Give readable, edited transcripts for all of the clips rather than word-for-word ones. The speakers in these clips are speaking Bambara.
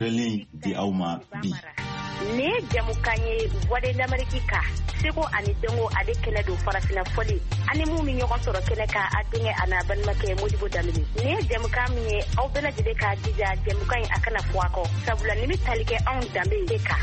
di auma bi. Ne jamukanye wade d'Amerika seko ani dengo ade kele do farafina foli ani mu mi nyoko soro kele ka adinge ana ban make Modibo Dambélé ne jamukami au bela jide ka dija jamukanye akana fuako sabula nimi talike on Dambélé ka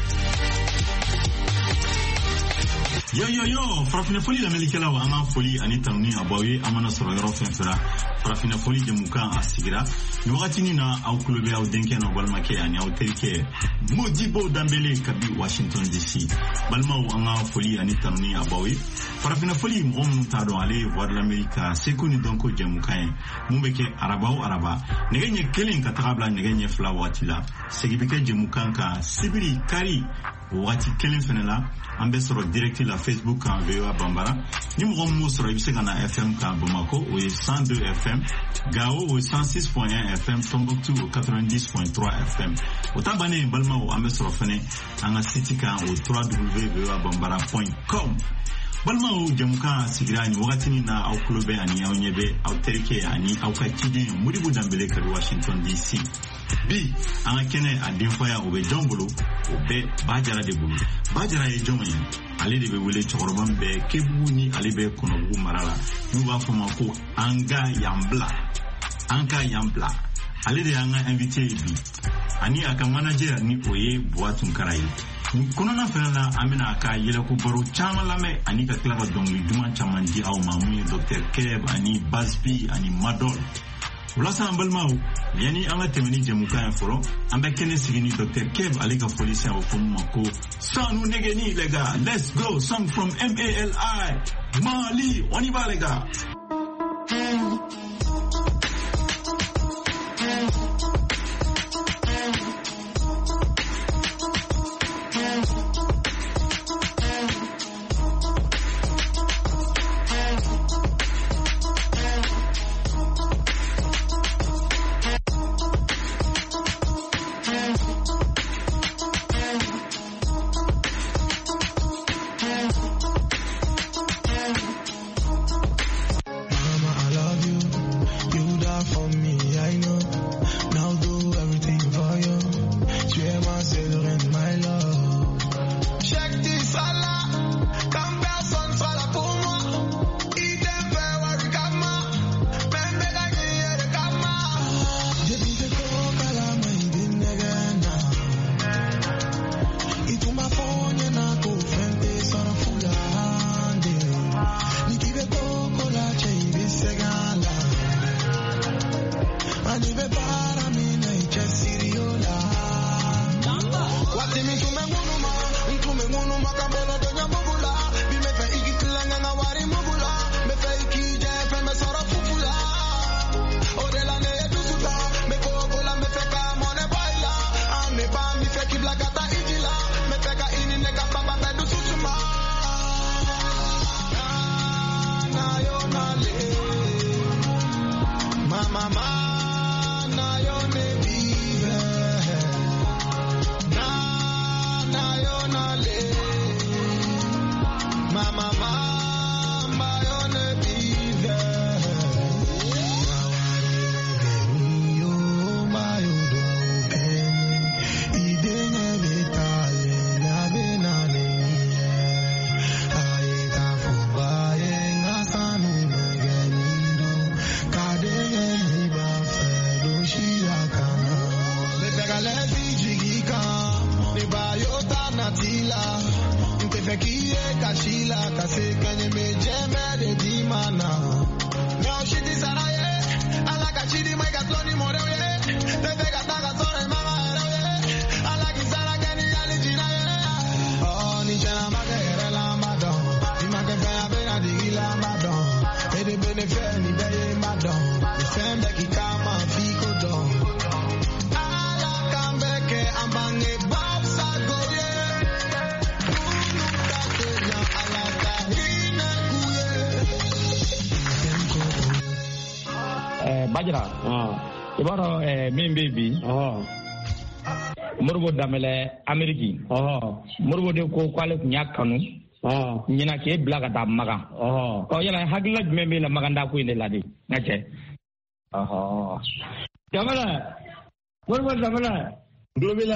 Yo, farafina foli la melikela wa anga foli ani tamni abawe amana soro yoro fenfera farafina foli jamuka asigira ni wakati ni na au kulobe au denke na balmake ani au terike Modibo Dambélé kabi Washington DC balma anga foli ani tamni abawe farafina foli mom tado ale voir l'America sekuni donko jamuka mumbeke araba negenye kelen katabla negenye fla watila segibeke jamuka ka sibiri kari wati kelen fenela ambesoro direct la Facebook en VOA Bambara ni mo soro ibiseka na FM ka Bamako au 102 FM Gao au 106.1 FM Tombouctou au 90.3 FM otabane balma o ambesoro fene anga sitika au www.bambara.com balma o jamuka sigirani wakati ni na au kulobe ani au nyebe au terike ani au kakide Modibo Dambélé ka Washington DC bi anga kene adinfaya obe jongolo obe bajara de bulu bajara e jonye ale de be wele choroban be kebuni ale be konobu marala nuba fama ko anga yambla ale de anga invité bi ani aka manager ni oye boatun karai kono na fena amina aka yele ko baro chama lame ani ka klaba dongli duma chama di aw mamu Dr Keb ani Basbi ani Madol Ulasa ambalmao yani anga temeni jamuka ya foro amba kene sigini Dr Keb alega polisi au komako sanu negeni lega let's go song from MALI Mali on y va les gars. Bajra ibaro min baby Modibo Dambélé Ameriki Modibo de ko kwale nyakanu nyina ke blaga da maga yala hagla membe la maganda ko inde ladi ngache Dambélé Modibo Dambélé dɔ bɛ la